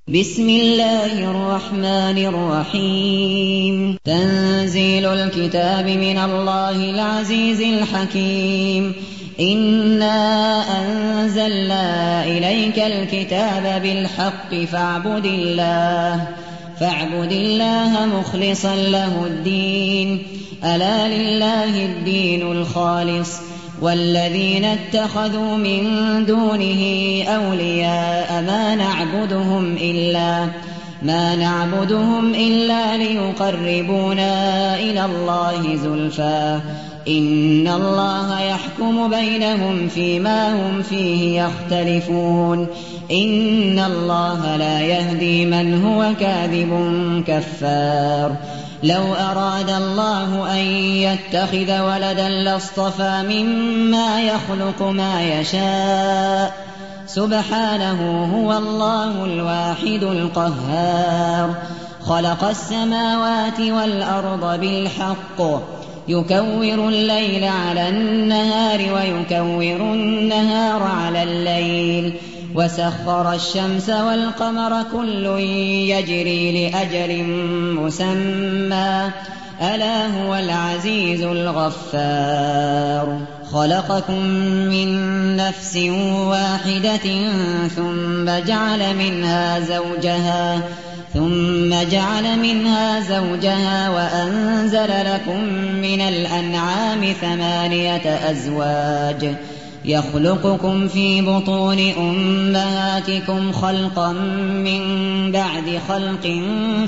بسم الله الرحمن الرحيم. تنزيل الكتاب من الله العزيز الحكيم. إنا أنزلنا إليك الكتاب بالحق فاعبد الله مخلصا له الدين. ألا لله الدين الخالص والذين اتخذوا من دونه أولياء ما نعبدهم إلا ليقربونا إلى الله زلفى إن الله يحكم بينهم فيما هم فيه يختلفون. إن الله لا يهدي من هو كاذب كفار. لو أراد الله أن يتخذ ولدا لاصطفى مما يخلق ما يشاء سبحانه هو الله الواحد القهار. خلق السماوات والأرض بالحق يكور الليل على النهار ويكور النهار على الليل وسخر الشمس والقمر كل يجري لأجل مسمى ألا هو العزيز الغفار. خلقكم من نفس واحدة ثم جعل منها زوجها وأنزل لكم من الأنعام 8 أزواج يخلقكم في بطون أمهاتكم خلقا من بعد خلق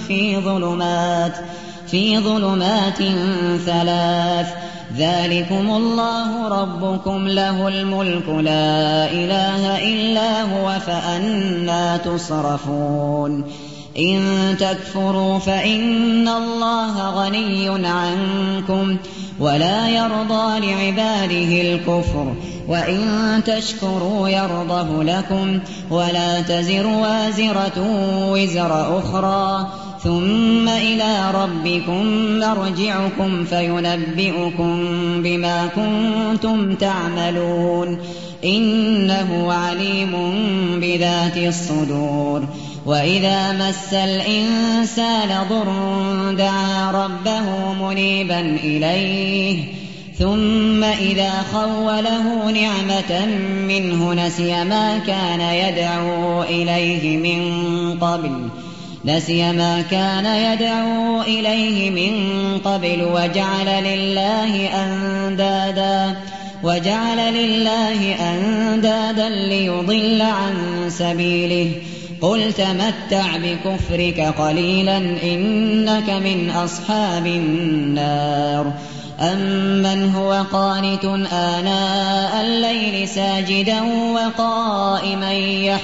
في ظلمات 3 ذلكم الله ربكم له الملك لا إله إلا هو فأنى تصرفون. إن تكفروا فإن الله غني عنكم ولا يرضى لعباده الكفر وإن تشكروا يرضه لكم ولا تزر وازرة وزر أخرى ثم إلى ربكم مرجعكم فينبئكم بما كنتم تعملون إنه عليم بذات الصدور. وإذا مس الإنسان ضر دعا ربه منيبا إليه ثم إذا خوله نعمة منه نسي ما كان يدعو إليه من قبل وجعل لله أندادا ليضل عن سبيله. قل تمتع بكفرك قليلا إنك من أصحاب النار. أمن هو قانت آناء الليل ساجدا وقائما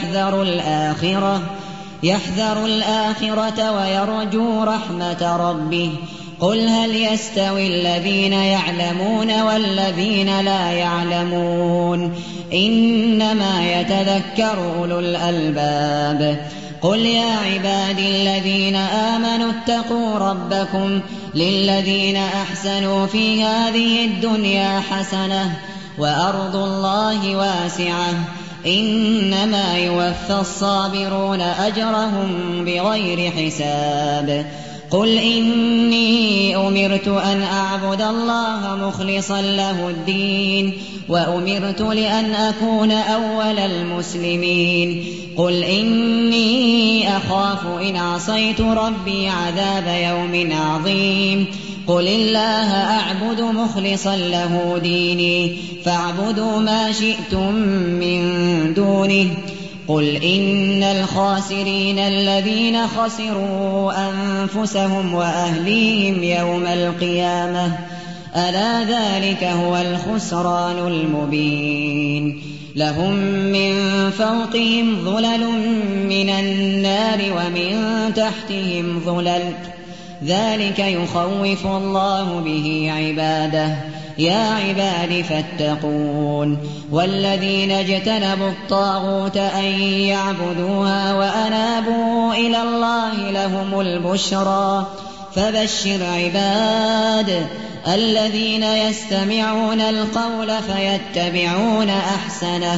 يحذر الآخرة ويرجو رحمة ربه. قل هل يستوي الذين يعلمون والذين لا يعلمون إنما يتذكر أولو الألباب. قل يا عبادي الذين آمنوا اتقوا ربكم للذين أحسنوا في هذه الدنيا حسنة وأرض الله واسعة إنما يوفى الصابرون أجرهم بغير حساب. قل إني أمرت أن أعبد الله مخلصا له الدين وأمرت لأن أكون أول المسلمين. قل إني أخاف إن عصيت ربي عذاب يوم عظيم. قل الله أعبد مخلصا له ديني فاعبدوا ما شئتم من دونه. قل إن الخاسرين الذين خسروا أنفسهم وأهليهم يوم القيامة ألا ذلك هو الخسران المبين. لهم من فوقهم ظلل من النار ومن تحتهم ظلل ذلك يخوف الله به عباده. يا عباد فاتقون. والذين اجتنبوا الطاغوت أن يعبدوها وأنابوا إلى الله لهم البشرى. فبشر عباد الذين يستمعون القول فيتبعون أحسنه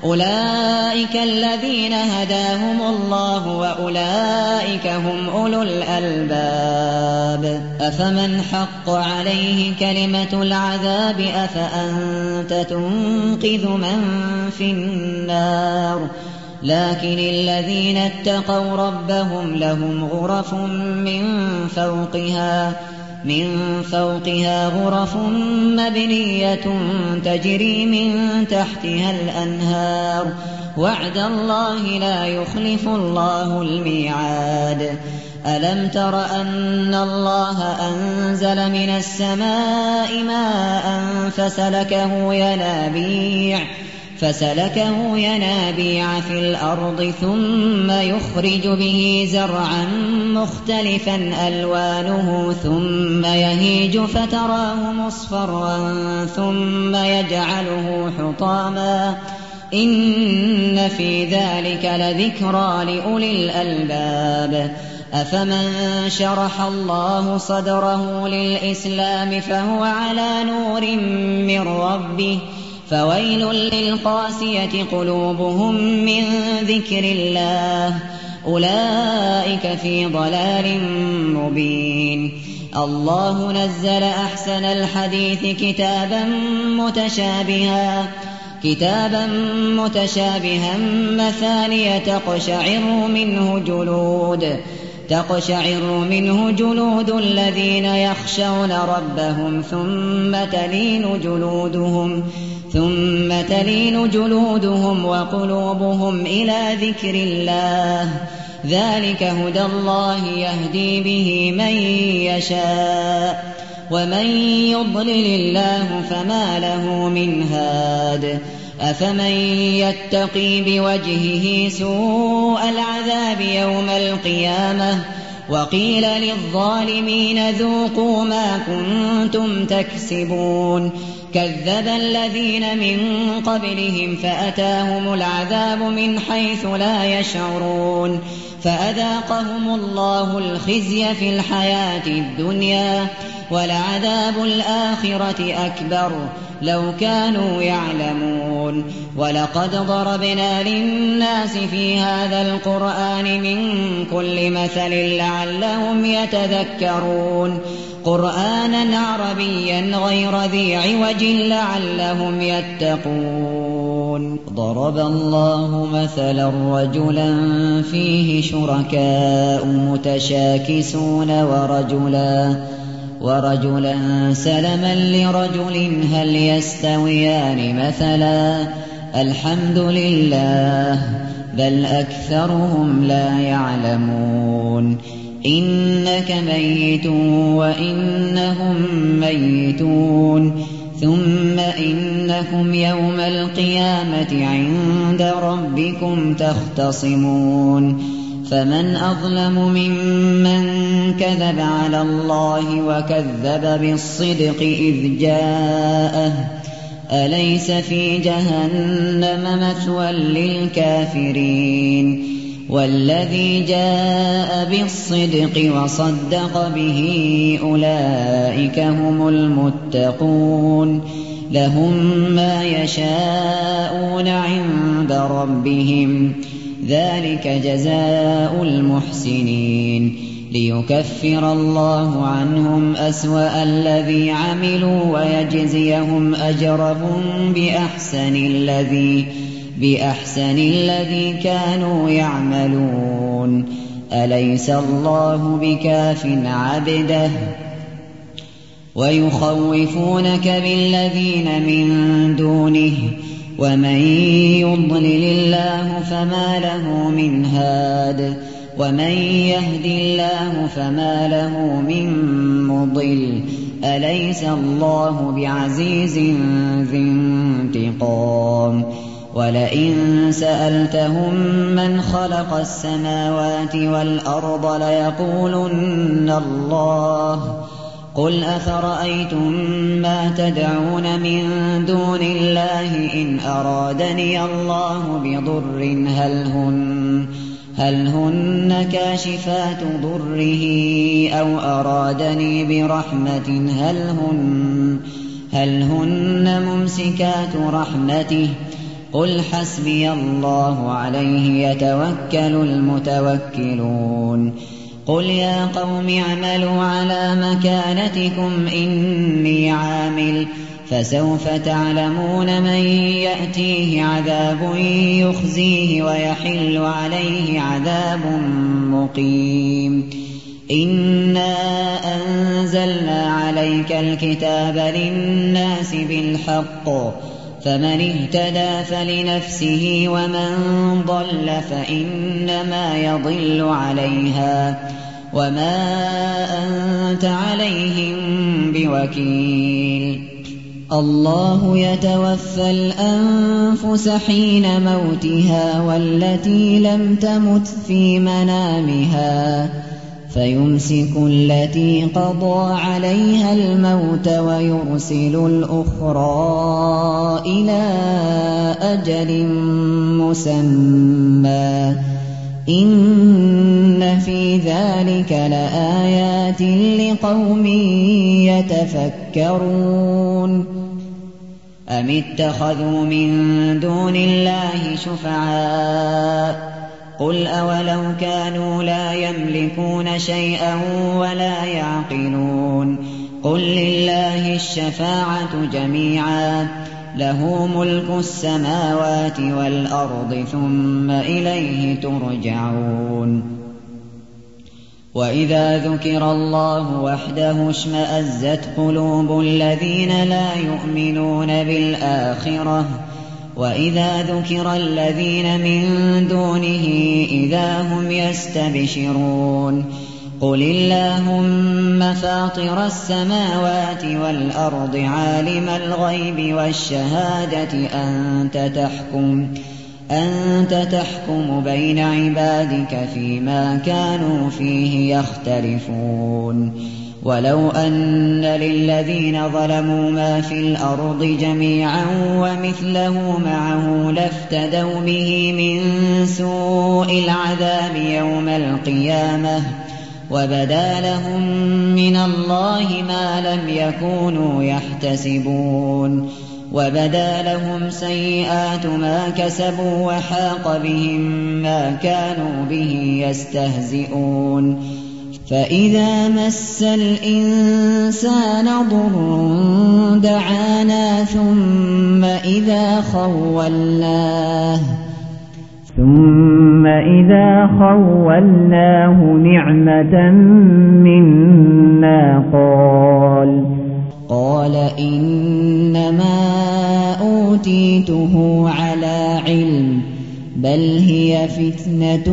أولئك الذين هداهم الله وأولئك هم أولو الألباب أفمن حق عليه كلمة العذاب أفأنت تنقذ من في النار لكن الذين اتقوا ربهم لهم غرف من فوقها غرف مبنية تجري من تحتها الأنهار وعد الله لا يخلف الله الميعاد ألم تر أن الله أنزل من السماء ماء فسلكه ينابيع في الأرض ثم يخرج به زرعا مختلفا ألوانه ثم يهيج فتراه مصفرا ثم يجعله حطاما إن في ذلك لذكرى لأولي الألباب أفمن شرح الله صدره للإسلام فهو على نور من ربه فويل للقاسية قلوبهم من ذكر الله أولئك في ضلال مبين الله نزل أحسن الحديث كتابا متشابها مثانية تقشعر منه جلود الذين يخشون ربهم ثم تلين جلودهم وقلوبهم إلى ذكر الله ذلك هدى الله يهدي به من يشاء ومن يضلل الله فما له من هاد أفمن يتقي بوجهه سوء العذاب يوم القيامة وقيل للظالمين ذوقوا ما كنتم تكسبون كذب الذين من قبلهم فأتاهم العذاب من حيث لا يشعرون فأذاقهم الله الخزي في الحياة الدنيا ولعذاب الآخرة أكبر لو كانوا يعلمون ولقد ضربنا للناس في هذا القرآن من كل مثل لعلهم يتذكرون قرآنا عربيا غير ذي عوج لعلهم يتقون ضرب الله مثلا رجلا فيه شركاء متشاكسون ورجلا سلما لرجل هل يستويان مثلا الحمد لله بل أكثرهم لا يعلمون إنك ميت وإنهم ميتون ثم إنكم يوم القيامة عند ربكم تختصمون فمن أظلم ممن كذب على الله وكذب بالصدق إذ جاءه أليس في جهنم مثوى للكافرين والذي جاء بالصدق وصدق به أولئك هم المتقون لهم ما يشاءون عند ربهم ذلك جزاء المحسنين ليكفر الله عنهم أسوأ الذي عملوا ويجزيهم أجرهم بأحسن الذي كانوا يعملون أليس الله بكاف عبده ويخوفونك بالذين من دونه ومن يضلل الله فما له من هاد ومن يهد الله فما له من مضل أليس الله بعزيز ذي انتقام ولئن سألتهم من خلق السماوات والأرض ليقولن الله قل أفرأيتم ما تدعون من دون الله إن أرادني الله بضر هل هن كاشفات ضره أو أرادني برحمة هل هن ممسكات رحمته قل حسبي الله عليه يتوكل المتوكلون قل يا قوم اعملوا على مكانتكم إني عامل فسوف تعلمون من يأتيه عذاب يخزيه ويحل عليه عذاب مقيم إنا أنزلنا عليك الكتاب للناس بالحق فمن اهتدى فلنفسه ومن ضل فإنما يضل عليها وما أنت عليهم بوكيل الله يتوفى الأنفس حين موتها والتي لم تمت في منامها فيمسك التي قضى عليها الموت ويرسل الأخرى إلى أجل مسمى إن في ذلك لآيات لقوم يتفكرون أم اتخذوا من دون الله شفعاء قل أولو كانوا لا يملكون شيئا ولا يعقلون قل لله الشفاعة جميعا له ملك السماوات والأرض ثم إليه ترجعون وإذا ذكر الله وحده اشمأزت قلوب الذين لا يؤمنون بالآخرة وإذا ذكر الذين من دونه إذا هم يستبشرون قل اللهم فاطر السماوات والأرض عالم الغيب والشهادة أنت تحكم بين عبادك فيما كانوا فيه يختلفون ولو أن للذين ظلموا ما في الأرض جميعا ومثله معه لافتدوا به من سوء العذاب يوم القيامة وبدا لهم من الله ما لم يكونوا يحتسبون وبدا لهم سيئات ما كسبوا وحاق بهم ما كانوا به يستهزئون فإذا مس الإنسان ضر دعانا ثم إذا خولناه نعمة منا قال إنما أوتيته على علم بل هي فتنة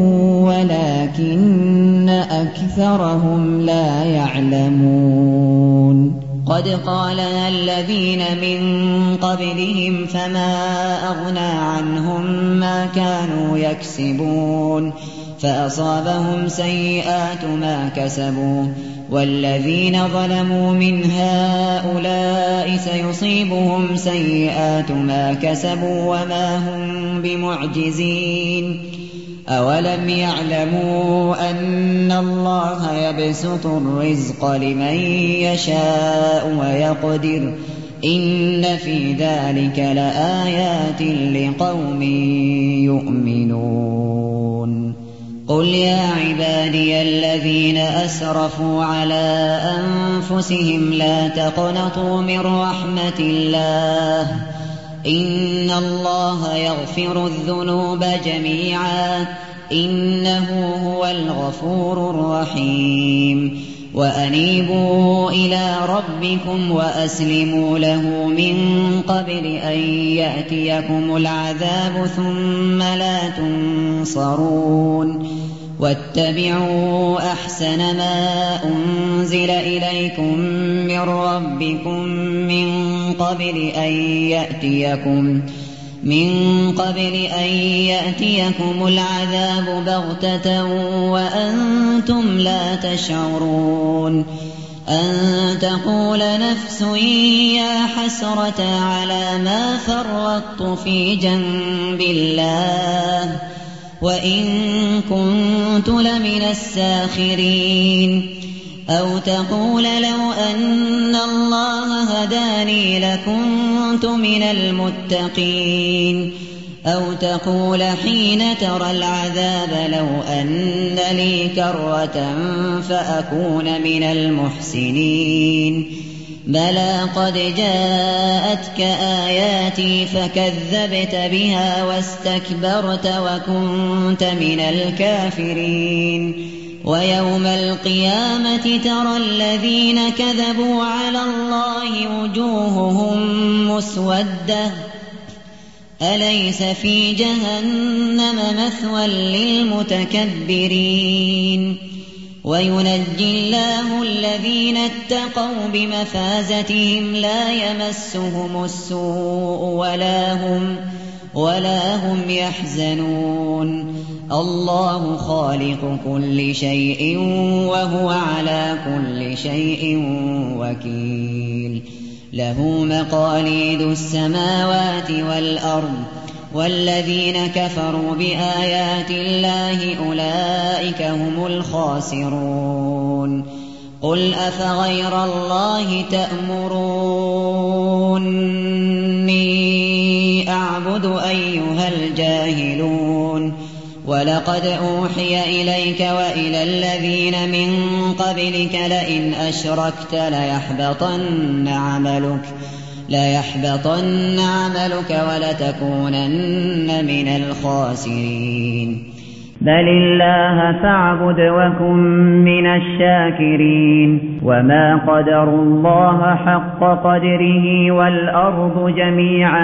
ولكن أكثرهم لا يعلمون قد قالها الذين من قبلهم فما أغنى عنهم ما كانوا يكسبون فأصابهم سيئات ما كسبوا والذين ظلموا من هؤلاء سيصيبهم سيئات ما كسبوا وما هم بمعجزين أولم يعلموا أن الله يبسط الرزق لمن يشاء ويقدر إن في ذلك لآيات لقوم يؤمنون قل يا عبادي الذين أسرفوا على أنفسهم لا تقنطوا من رحمة الله إن الله يغفر الذنوب جميعا إنه هو الغفور الرحيم وأنيبوا إلى ربكم وأسلموا له من قبل أن يأتيكم العذاب ثم لا تنصرون واتبعوا أحسن ما أنزل إليكم من ربكم من قبل أن يأتيكم العذاب بغتة وأنتم لا تشعرون أن تقول نفس يا حسرة على ما فرطت في جنب الله وإن كنت لمن الساخرين أو تقول لو أن الله هداني لكنت من المتقين أو تقول حين ترى العذاب لو أن لي كرة فأكون من المحسنين بلى قد جاءتك آياتي فكذبت بها واستكبرت وكنت من الكافرين ويوم القيامة ترى الذين كذبوا على الله وجوههم مسودة أليس في جهنم مثوى للمتكبرين وينجي الله الذين اتقوا بمفازتهم لا يمسهم السوء ولا هم يحزنون الله خالق كل شيء وهو على كل شيء وكيل له مقاليد السماوات والأرض والذين كفروا بآيات الله أولئك هم الخاسرون قل أفغير الله تأمروني أعبد أيها الجاهلون ولقد أوحي إليك وإلى الذين من قبلك لئن أشركت ليحبطن عملك ولتكونن من الخاسرين بل الله فاعبد وكن من الشاكرين وما قدروا الله حق قدره والأرض جميعا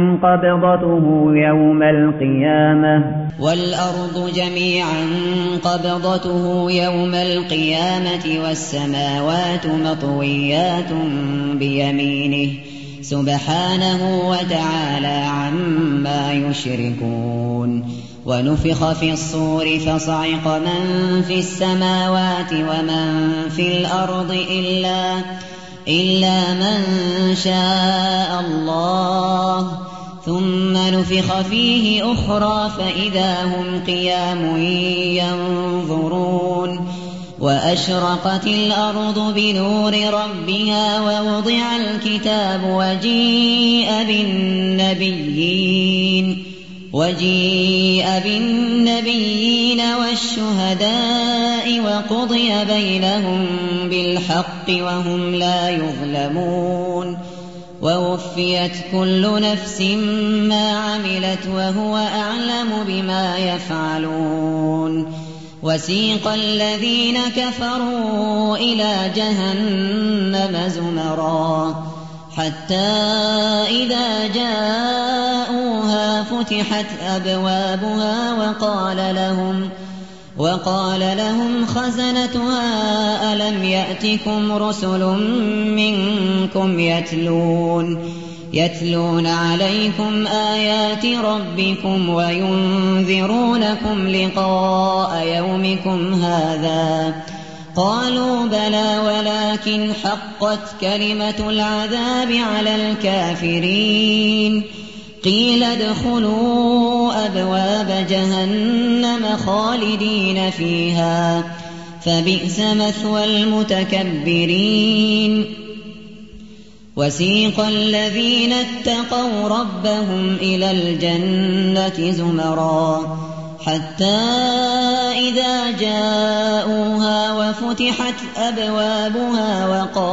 قبضته يوم القيامة والسماوات مطويات بيمينه سبحانه وتعالى عما يشركون ونفخ في الصور فصعق من في السماوات ومن في الأرض إلا من شاء الله ثم نفخ فيه أخرى فإذا هم قيام ينظرون وأشرقت الأرض بنور ربها ووضع الكتاب وجيء بالنبيين والشهداء وقضي بينهم بالحق وهم لا يظلمون ووفيت كل نفس ما عملت وهو أعلم بما يفعلون وسيق الذين كفروا إلى جهنم زمرا حتى إذا جاءوها فتحت أبوابها وقال لهم خزنتها ألم يأتكم رسل منكم يتلون عليكم آيات ربكم وينذرونكم لقاء يومكم هذا قالوا بلى ولكن حقت كلمة العذاب على الكافرين قيل ادخلوا أبواب جهنم خالدين فيها فبئس مثوى المتكبرين وسيق الذين اتقوا ربهم إلى الجنة زمرا حتى إذا جاءوها وفتحت أبوابها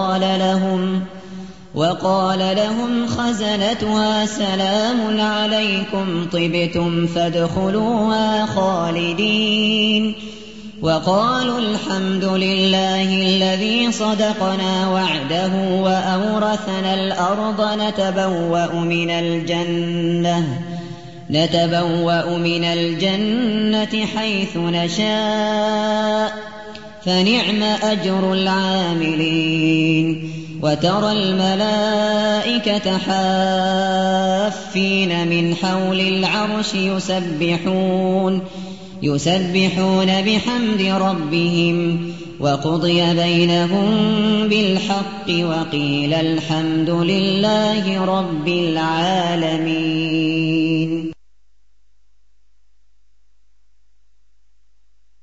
وقال لهم خزنتها سلام عليكم طبتم فادخلوها خالدين وقالوا الحمد لله الذي صدقنا وعده وأورثنا الأرض نتبوأ من الجنة حيث نشاء فنعم أجر العاملين وترى الملائكة حافين من حول العرش يسبحون بحمد ربهم وقضي بينهم بالحق وقيل الحمد لله رب العالمين.